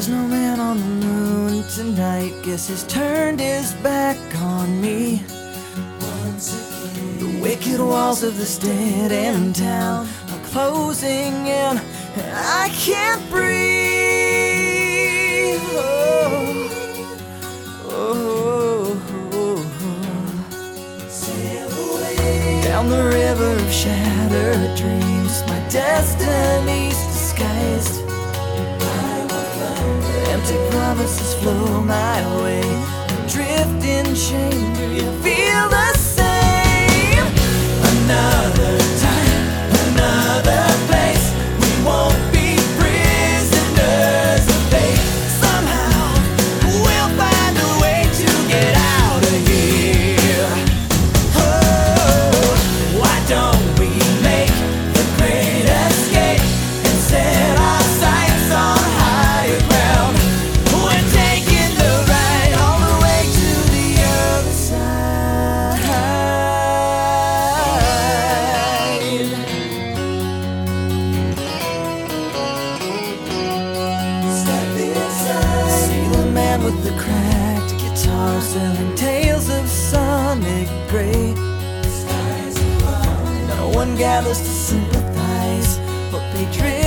There's no man on the moon tonight. Guess he's turned his back on me. Once again, the wicked walls of this dead-end town are closing in, and I can't breathe. Sail away down the river of shattered dreams. My destiny's disguised. Empty promises flow my way. Drift in shame. Do you feel the same? Another time, another place. We won't be prisoners of fate. Somehow we'll find a way to get out of here. Oh, why don't we make the great escape and set our sights on higher ground? We're taking the ride all the way to the other side. Step inside. See the man with the cracked guitar selling tales of sonic gray. Skies above. No one gathers to sympathize, but they drift